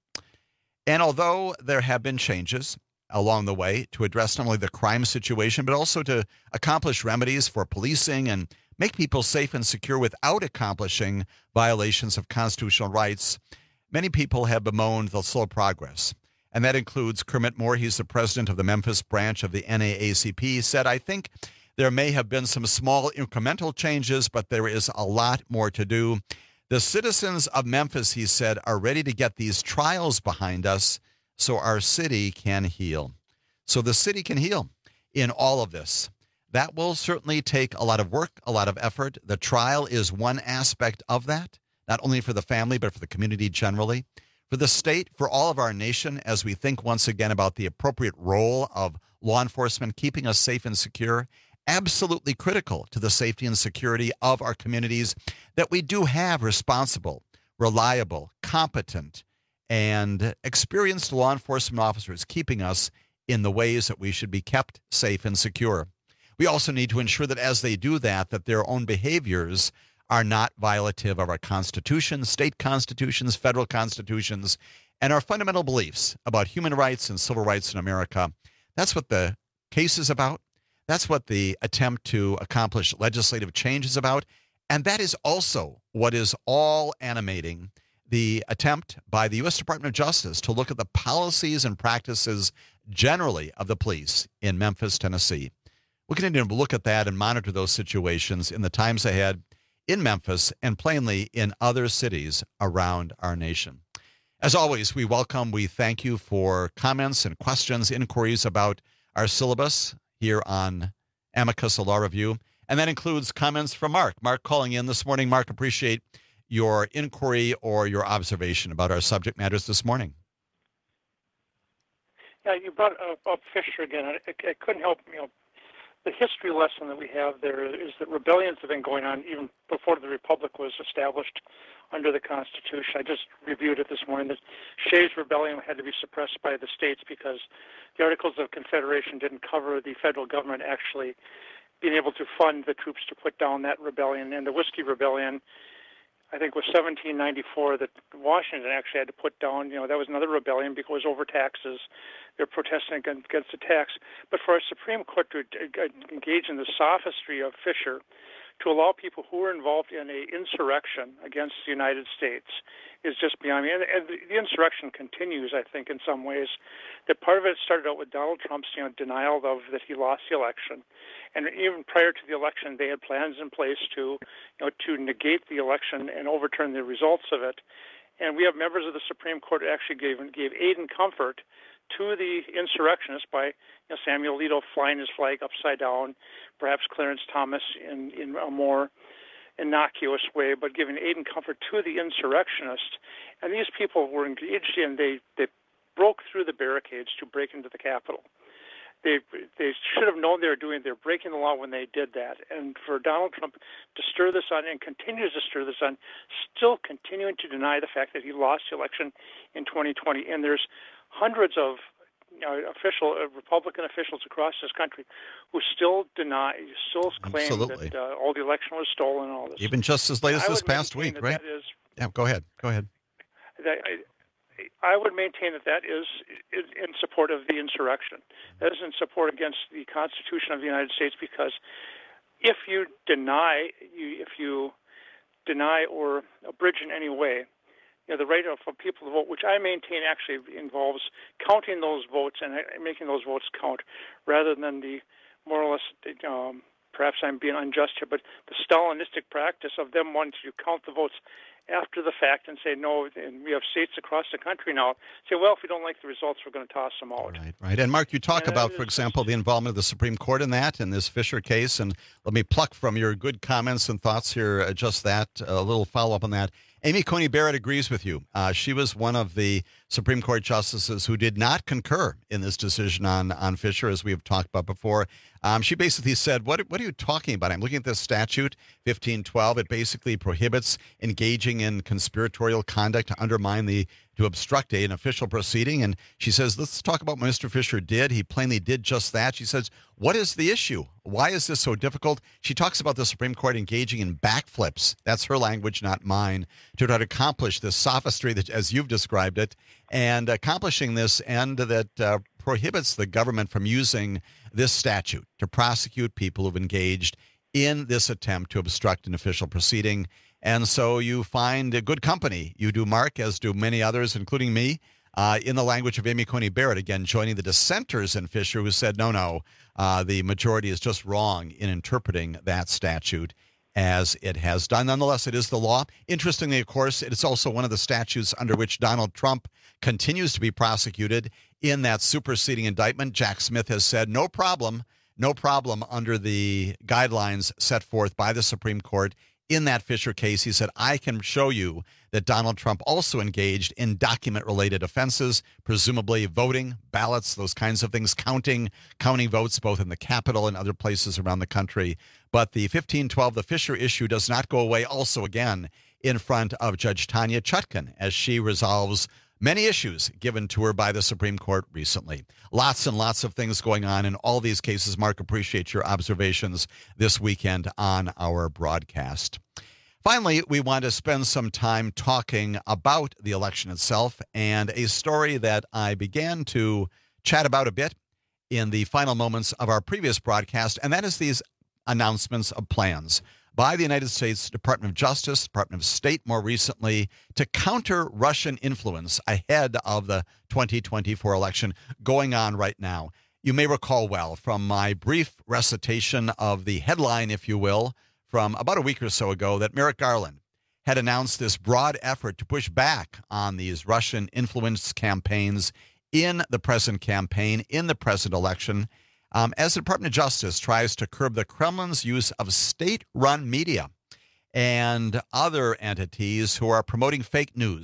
And although there have been changes along the way to address not only the crime situation, but also to accomplish remedies for policing and make people safe and secure without accomplishing violations of constitutional rights, many people have bemoaned the slow progress. And that includes Kermit Moore. He's the president of the Memphis branch of the N double A C P. He said, I think there may have been some small incremental changes, but there is a lot more to do. The citizens of Memphis, he said, are ready to get these trials behind us so our city can heal. So the city can heal in all of this. That will certainly take a lot of work, a lot of effort. The trial is one aspect of that, not only for the family, but for the community generally, for the state, for all of our nation, as we think once again about the appropriate role of law enforcement, keeping us safe and secure. Absolutely critical to the safety and security of our communities that we do have responsible, reliable, competent, and experienced law enforcement officers keeping us in the ways that we should be kept safe and secure. We also need to ensure that as they do that, that their own behaviors are not violative of our Constitution, state constitutions, federal constitutions, and our fundamental beliefs about human rights and civil rights in America. That's what the case is about. That's what the attempt to accomplish legislative change is about. And that is also what is all animating the attempt by the U S Department of Justice to look at the policies and practices generally of the police in Memphis, Tennessee. We're going to look at that and monitor those situations in the times ahead in Memphis and plainly in other cities around our nation. As always, we welcome, we thank you for comments and questions, inquiries about our syllabus here on Amicus, a Law Review. And that includes comments from Mark. Mark calling in this morning. Mark, appreciate your inquiry or your observation about our subject matters this morning. Yeah, you brought up, up Fisher again. I, I couldn't help, you know, the history lesson that we have there is that rebellions have been going on even before the Republic was established under the Constitution. I just reviewed it this morning that Shays' Rebellion had to be suppressed by the states because the Articles of Confederation didn't cover the federal government actually being able to fund the troops to put down that rebellion. And the Whiskey Rebellion, I think, was seventeen ninety-four that Washington actually had to put down. You know, that was another rebellion because over taxes. They're protesting against the tax. But for our Supreme Court to engage in the sophistry of Fisher, to allow people who were involved in an insurrection against the United States is just beyond me. And, and the insurrection continues, I think, in some ways. That part of it started out with Donald Trump's, you know, denial of that he lost the election, and even prior to the election, they had plans in place to, you know, to negate the election and overturn the results of it. And we have members of the Supreme Court who actually gave gave aid and comfort to the insurrectionists by, you know, Samuel Alito flying his flag upside down, perhaps Clarence Thomas in, in a more innocuous way, but giving aid and comfort to the insurrectionists. And these people were engaged in, they, they broke through the barricades to break into the Capitol. They they should have known they were doing, they're breaking the law when they did that. And for Donald Trump to stir this on and continues to stir this on, still continuing to deny the fact that he lost the election in twenty twenty. And there's hundreds of, you know, official uh, Republican officials across this country who still deny, still claim Absolutely. that uh, all the election was stolen and all this. Even just as late as I this would past maintain week, that right? That is, yeah, go ahead. Go ahead. that I, I would maintain that that is in support of the insurrection. That is in support against the Constitution of the United States, because if you deny, you, if you deny or abridge in any way, you know, the right of for people to vote, which I maintain actually involves counting those votes and making those votes count, rather than the more or less, um, perhaps I'm being unjust here, but the Stalinistic practice of them wanting to count the votes after the fact and say, no, and we have states across the country now, say, well, if we don't like the results, we're going to toss them out. Right, right. And Mark, you talk and about, for example, the involvement of the Supreme Court in that, in this Fisher case, and let me pluck from your good comments and thoughts here uh, just that, a little follow-up on that. Amy Coney Barrett agrees with you. Uh, she was one of the Supreme Court justices who did not concur in this decision on, on Fisher, as we have talked about before. Um, she basically said, what, what are you talking about? I'm looking at this statute, fifteen twelve. It basically prohibits engaging in conspiratorial conduct to undermine the, to obstruct an official proceeding. And she says, let's talk about what Mister Fisher did. He plainly did just that. She says, what is the issue? Why is this so difficult? She talks about the Supreme Court engaging in backflips. That's her language, not mine, to try to accomplish this sophistry that, as you've described it, and accomplishing this end that uh, prohibits the government from using this statute to prosecute people who've engaged in this attempt to obstruct an official proceeding. And so you find a good company. You do, Mark, as do many others, including me, uh, in the language of Amy Coney Barrett, again, joining the dissenters in Fisher who said, no, no, uh, the majority is just wrong in interpreting that statute as it has done. Nonetheless, it is the law. Interestingly, of course, it is also one of the statutes under which Donald Trump continues to be prosecuted in that superseding indictment. Jack Smith has said, no problem, no problem under the guidelines set forth by the Supreme Court in that Fisher case. He said, I can show you that Donald Trump also engaged in document-related offenses, presumably voting, ballots, those kinds of things, counting, counting votes both in the Capitol and other places around the country. But the fifteen twelve, the Fisher issue, does not go away also again in front of Judge Tanya Chutkan as she resolves many issues given to her by the Supreme Court recently. Lots and lots of things going on in all these cases. Mark, appreciate your observations this weekend on our broadcast. Finally, we want to spend some time talking about the election itself and a story that I began to chat about a bit in the final moments of our previous broadcast, and that is these announcements of plans by the United States Department of Justice, Department of State more recently, to counter Russian influence ahead of the twenty twenty-four election going on right now. You may recall well from my brief recitation of the headline, if you will, from about a week or so ago, that Merrick Garland had announced this broad effort to push back on these Russian influence campaigns in the present campaign, in the present election, Um, as the Department of Justice tries to curb the Kremlin's use of state-run media and other entities who are promoting fake news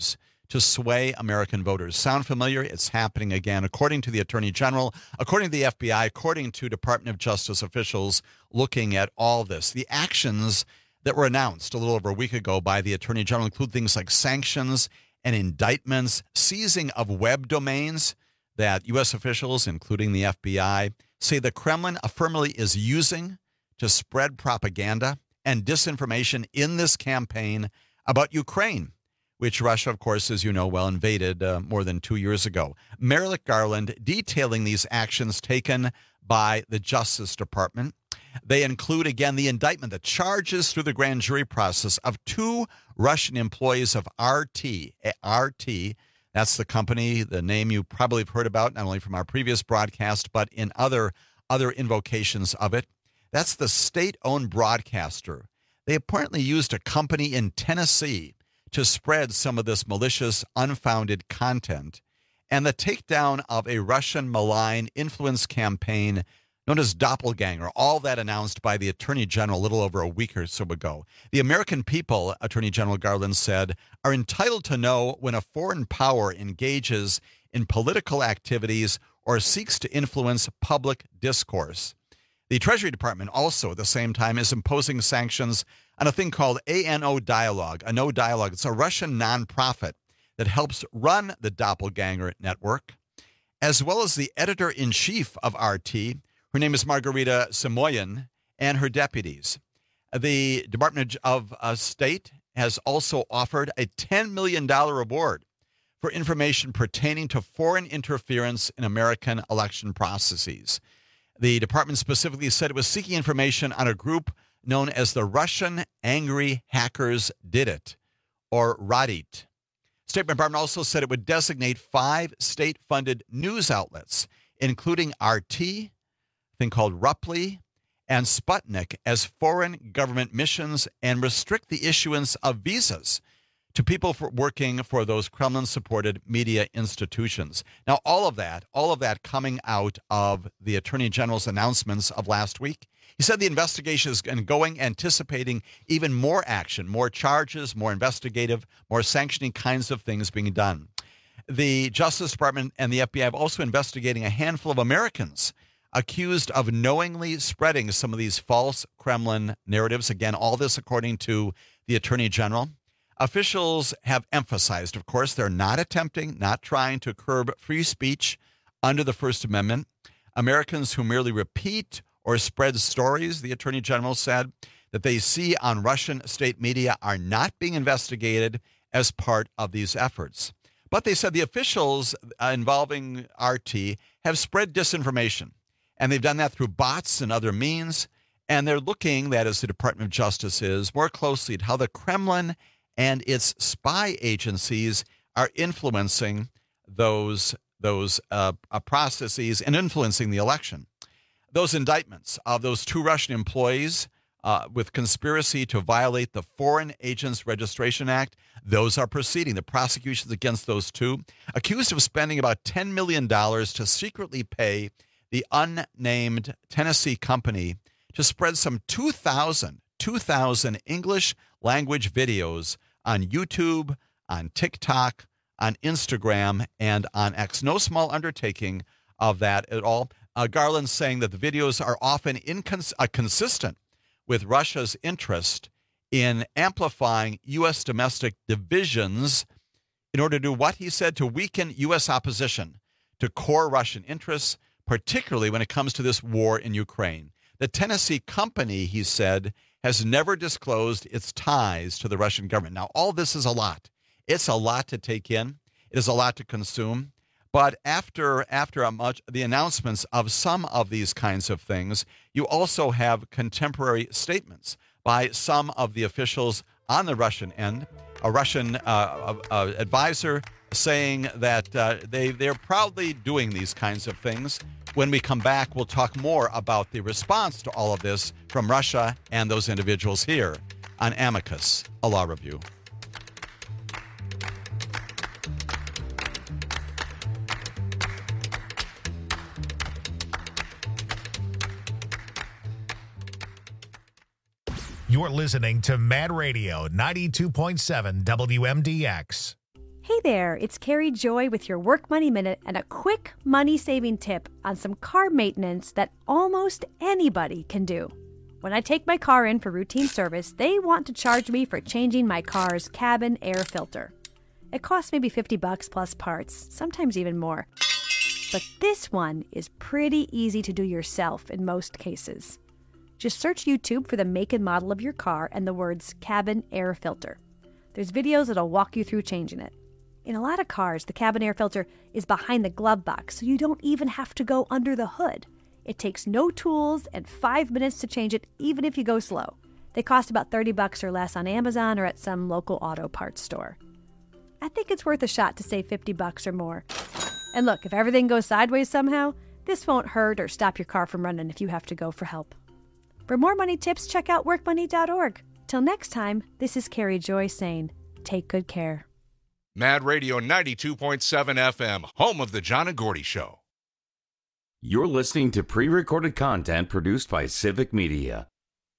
to sway American voters. Sound familiar? It's happening again. According to the Attorney General, according to the F B I, according to Department of Justice officials looking at all this, the actions that were announced a little over a week ago by the Attorney General include things like sanctions and indictments, seizing of web domains that U S officials, including the F B I, say the Kremlin affirmatively is using to spread propaganda and disinformation in this campaign about Ukraine, which Russia, of course, as you know well, invaded uh, more than two years ago. Merrick Garland detailing these actions taken by the Justice Department. They include, again, the indictment, the charges through the grand jury process of two Russian employees of R T. R T, that's the company, the name you probably have heard about, not only from our previous broadcast, but in other, other invocations of it. That's the state-owned broadcaster. They apparently used a company in Tennessee to spread some of this malicious, unfounded content, and the takedown of a Russian malign influence campaign known as Doppelganger, all that announced by the Attorney General a little over a week or so ago. The American people, Attorney General Garland said, are entitled to know when a foreign power engages in political activities or seeks to influence public discourse. The Treasury Department also, at the same time, is imposing sanctions on a thing called A N O Dialogue, a no dialogue. It's a Russian nonprofit that helps run the Doppelganger network, as well as the editor-in-chief of R T. Her name is Margarita Simoyan, and her deputies. The Department of State has also offered a ten million dollars reward for information pertaining to foreign interference in American election processes. The department specifically said it was seeking information on a group known as the Russian Angry Hackers Did It, or Radit. State Department also said it would designate five state-funded news outlets, including R T, a thing called Rupli, and Sputnik, as foreign government missions and restrict the issuance of visas to people for working for those Kremlin-supported media institutions. Now, all of that, all of that coming out of the Attorney General's announcements of last week. He said the investigation is going, anticipating even more action, more charges, more investigative, more sanctioning kinds of things being done. The Justice Department and the F B I have also investigating a handful of Americans accused of knowingly spreading some of these false Kremlin narratives. Again, all this according to the Attorney General. Officials have emphasized, of course, they're not attempting, not trying to curb free speech under the First Amendment. Americans who merely repeat or spread stories, the Attorney General said, that they see on Russian state media are not being investigated as part of these efforts. But they said the officials uh, involving R T have spread disinformation, and they've done that through bots and other means, and they're looking, that is the Department of Justice is, more closely at how the Kremlin and its spy agencies are influencing those, those uh, uh, processes and influencing the election. Those indictments of those two Russian employees uh, with conspiracy to violate the Foreign Agents Registration Act, those are proceeding. The prosecutions against those two, accused of spending about ten million dollars to secretly pay the unnamed Tennessee company to spread some two thousand, two thousand English language videos on YouTube, on TikTok, on Instagram, and on X. No small undertaking of that at all. Uh, Garland saying that the videos are often incons- uh, consistent with Russia's interest in amplifying U S domestic divisions in order to do what he said, to weaken U S opposition to core Russian interests, particularly when it comes to this war in Ukraine. The Tennessee company, he said, has never disclosed its ties to the Russian government. Now, all this is a lot. It's a lot to take in. It is a lot to consume. But after after a much the announcements of some of these kinds of things, you also have contemporary statements by some of the officials on the Russian end. A Russian uh, uh, advisor saying that uh, they they're proudly doing these kinds of things. When we come back, we'll talk more about the response to all of this from Russia and those individuals here on Amicus, a law review. You're listening to Mad Radio ninety-two point seven W M D X. Hey there, it's Carrie Joy with your Work Money Minute and a quick money-saving tip on some car maintenance that almost anybody can do. When I take my car in for routine service, they want to charge me for changing my car's cabin air filter. It costs maybe fifty bucks plus parts, sometimes even more. But this one is pretty easy to do yourself in most cases. Just search YouTube for the make and model of your car and the words cabin air filter. There's videos that'll walk you through changing it. In a lot of cars, the cabin air filter is behind the glove box, so you don't even have to go under the hood. It takes no tools and five minutes to change it, even if you go slow. They cost about thirty bucks or less on Amazon or at some local auto parts store. I think it's worth a shot to save fifty bucks or more. And look, if everything goes sideways somehow, this won't hurt or stop your car from running if you have to go for help. For more money tips, check out work money dot org. Till next time, this is Carrie Joy saying, take good care. Mad Radio ninety-two point seven F M, home of the John and Gordy Show. You're listening to pre-recorded content produced by Civic Media.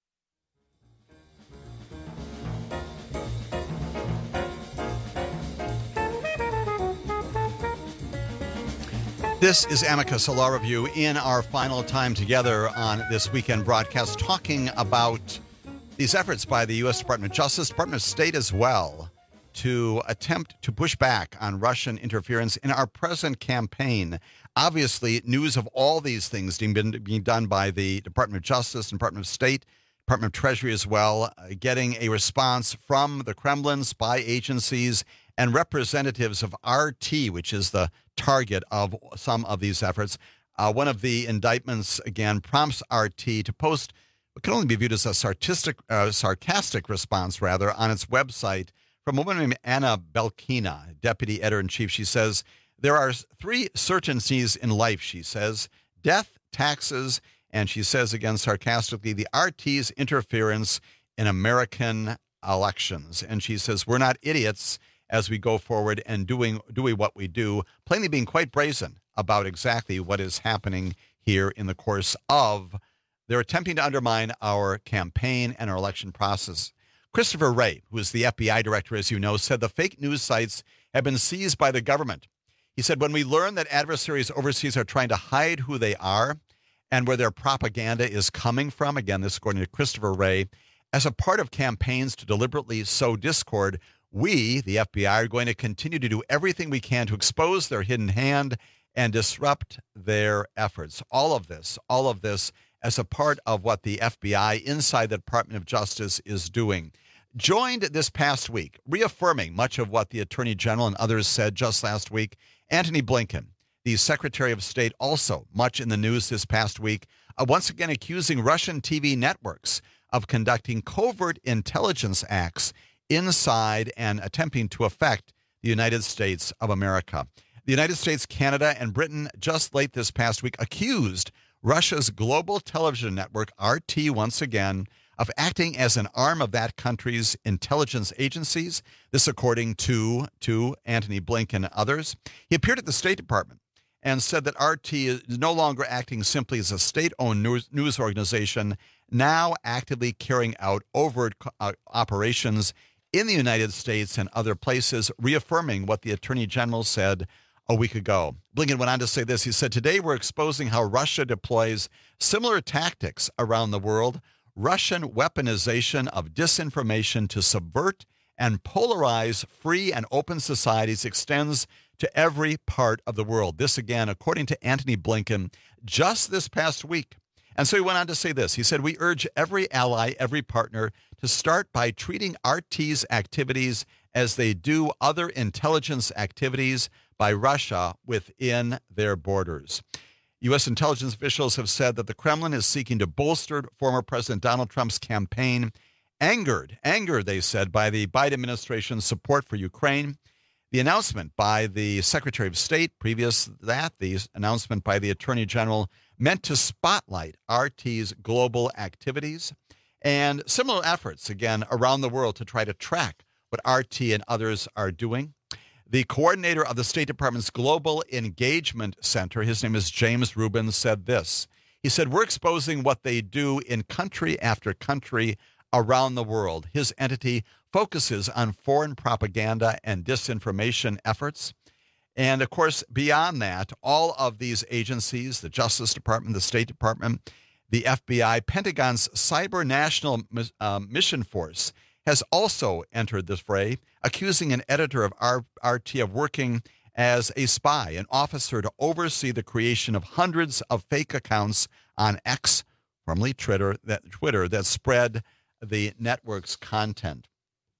This is Amicus, a law review in our final time together on this weekend broadcast, talking about these efforts by the U S Department of Justice, Department of State as well, to attempt to push back on Russian interference in our present campaign. Obviously, news of all these things being, being done by the Department of Justice, Department of State, Department of Treasury as well, uh, getting a response from the Kremlin, spy agencies, and representatives of R T, which is the target of some of these efforts. Uh, one of the indictments, again, prompts R T to post what can only be viewed as a sarcastic, uh, sarcastic response, rather, on its website from a woman named Anna Belkina, deputy editor-in-chief. She says, there are three certainties in life, she says, death, taxes, and she says, again, sarcastically, the R T's interference in American elections. And she says, we're not idiots as we go forward and doing, doing what we do, plainly being quite brazen about exactly what is happening here in the course of they're attempting to undermine our campaign and our election process. Christopher Wray, who is the F B I director, as you know, said the fake news sites have been seized by the government. He said, when we learn that adversaries overseas are trying to hide who they are and where their propaganda is coming from, again, this according to Christopher Wray, as a part of campaigns to deliberately sow discord, we, the F B I, are going to continue to do everything we can to expose their hidden hand and disrupt their efforts. All of this, all of this as a part of what the F B I inside the Department of Justice is doing. Joined this past week, reaffirming much of what the Attorney General and others said just last week, Antony Blinken, the Secretary of State, also much in the news this past week, uh, once again accusing Russian T V networks of conducting covert intelligence acts inside and attempting to affect the United States of America. The United States, Canada, and Britain just late this past week accused Russia's global television network, R T, once again, of acting as an arm of that country's intelligence agencies. This according to, to Antony Blinken and others. He appeared at the State Department and said that R T is no longer acting simply as a state-owned news, news organization, now actively carrying out overt uh, operations in the United States and other places, reaffirming what the Attorney General said a week ago. Blinken went on to say this. He said, today we're exposing how Russia deploys similar tactics around the world. Russian weaponization of disinformation to subvert and polarize free and open societies extends to every part of the world. This, again, according to Antony Blinken, just this past week. And so he went on to say this. He said, we urge every ally, every partner to start by treating R T's activities as they do other intelligence activities by Russia within their borders. U S intelligence officials have said that the Kremlin is seeking to bolster former President Donald Trump's campaign, angered, angered, they said, by the Biden administration's support for Ukraine. The announcement by the Secretary of State, previous to that, the announcement by the Attorney General, meant to spotlight R T's global activities and similar efforts, again, around the world to try to track what R T and others are doing. The coordinator of the State Department's Global Engagement Center, his name is James Rubin, said this. He said, we're exposing what they do in country after country around the world. His entity focuses on foreign propaganda and disinformation efforts. And of course, beyond that, all of these agencies, the Justice Department, the State Department, the F B I, Pentagon's Cyber National uh, Mission Force has also entered this fray, accusing an editor of R T of working as a spy, an officer to oversee the creation of hundreds of fake accounts on X, formerly Twitter, that, Twitter, that spread the network's content.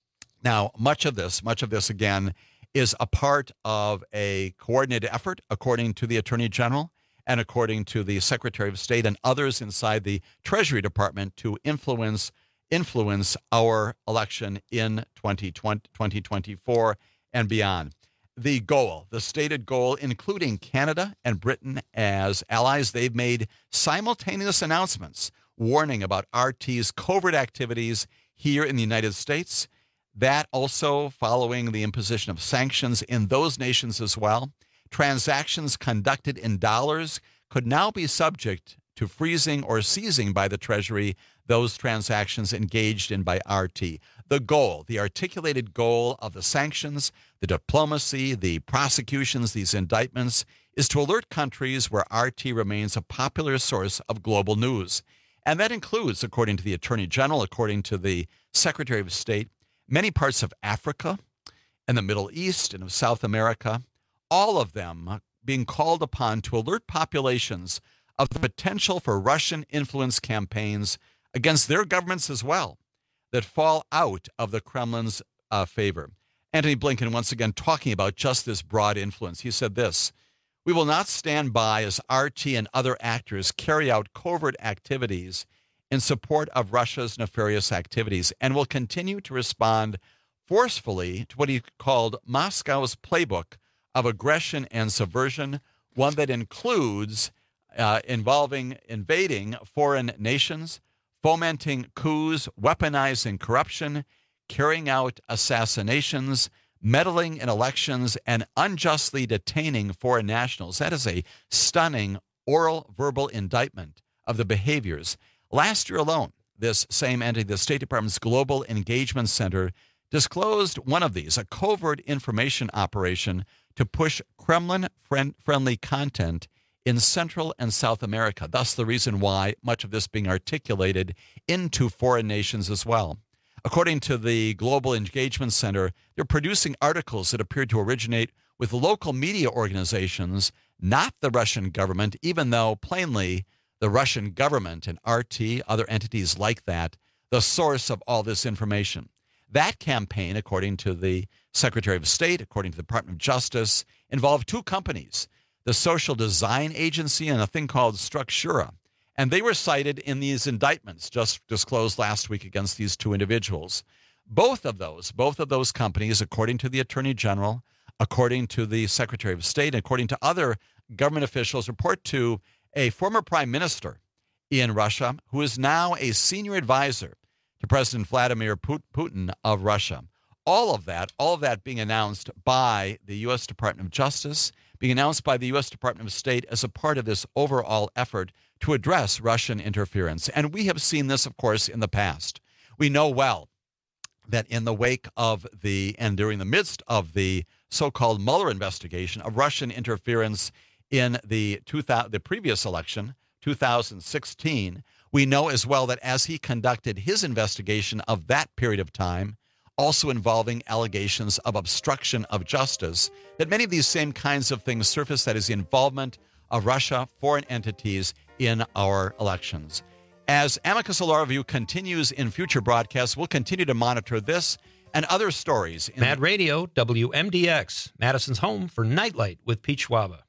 Now, much of this, much of this, again, is a part of a coordinated effort, according to the Attorney General and according to the Secretary of State and others inside the Treasury Department to influence influence our election in twenty twenty, twenty twenty-four and beyond. The goal, the stated goal, including Canada and Britain as allies, they've made simultaneous announcements warning about R T's covert activities here in the United States. That also following the imposition of sanctions in those nations as well. Transactions conducted in dollars could now be subject to freezing or seizing by the Treasury, those transactions engaged in by R T. The goal, the articulated goal of the sanctions, the diplomacy, the prosecutions, these indictments, is to alert countries where R T remains a popular source of global news. And that includes, according to the Attorney General, according to the Secretary of State, many parts of Africa and the Middle East and of South America, all of them being called upon to alert populations of the potential for Russian influence campaigns against their governments as well that fall out of the Kremlin's uh, favor. Antony Blinken once again talking about just this broad influence. He said this, "We will not stand by as R T and other actors carry out covert activities in support of Russia's nefarious activities and will continue to respond forcefully to what he called Moscow's playbook of aggression and subversion, one that includes uh, involving invading foreign nations, fomenting coups, weaponizing corruption, carrying out assassinations, meddling in elections, and unjustly detaining foreign nationals." That is a stunning oral verbal indictment of the behaviors. Last year alone, this same entity, the State Department's Global Engagement Center, disclosed one of these, a covert information operation to push Kremlin-friendly content in Central and South America. Thus, the reason why much of this being articulated into foreign nations as well. According to the Global Engagement Center, they're producing articles that appear to originate with local media organizations, not the Russian government, even though plainly the Russian government and R T, other entities like that, the source of all this information. That campaign, according to the Secretary of State, according to the Department of Justice, involved two companies, the Social Design Agency and a thing called Structura. And they were cited in these indictments just disclosed last week against these two individuals. Both of those, both of those companies, according to the Attorney General, according to the Secretary of State, according to other government officials, report to a former prime minister in Russia who is now a senior advisor to President Vladimir Putin of Russia. All of that, all of that being announced by the U S Department of Justice, being announced by the U S Department of State as a part of this overall effort to address Russian interference. And we have seen this, of course, in the past. We know well that in the wake of the, and during the midst of the so-called Mueller investigation of Russian interference in the two thousand, the previous election, two thousand sixteen, we know as well that as he conducted his investigation of that period of time, also involving allegations of obstruction of justice, that many of these same kinds of things surface, that is the involvement of Russia, foreign entities in our elections. As Amicus Law Review continues in future broadcasts, we'll continue to monitor this and other stories. In Mad Radio, W M D X, Madison's home for Nightlight with Pete Schwaba.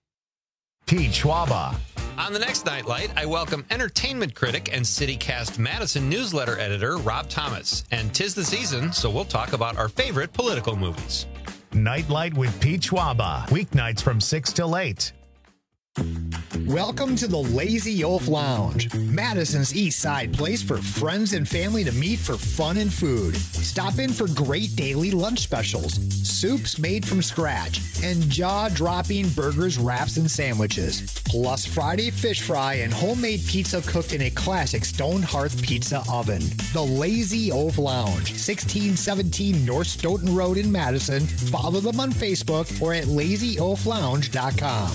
Pete Schwaba. On the next Nightlight, I welcome entertainment critic and CityCast Madison newsletter editor Rob Thomas. And 'tis the season, so we'll talk about our favorite political movies. Nightlight with Pete Schwaba. Weeknights from six till eight. Welcome to the Lazy Oaf Lounge, Madison's East Side place for friends and family to meet for fun and food. Stop in for great daily lunch specials, soups made from scratch, and jaw-dropping burgers, wraps, and sandwiches. Plus Friday fish fry and homemade pizza cooked in a classic stone hearth pizza oven. The Lazy Oaf Lounge, sixteen seventeen North Stoughton Road in Madison. Follow them on Facebook or at lazy oaf lounge dot com.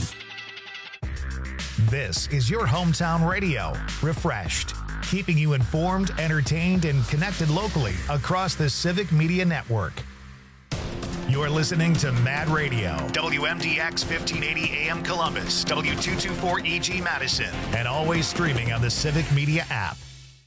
This is your hometown radio, refreshed, keeping you informed, entertained, and connected locally across the Civic Media Network. You're listening to Mad Radio, W M D X fifteen eighty A M Columbus, W two twenty-four E G Madison, and always streaming on the Civic Media app.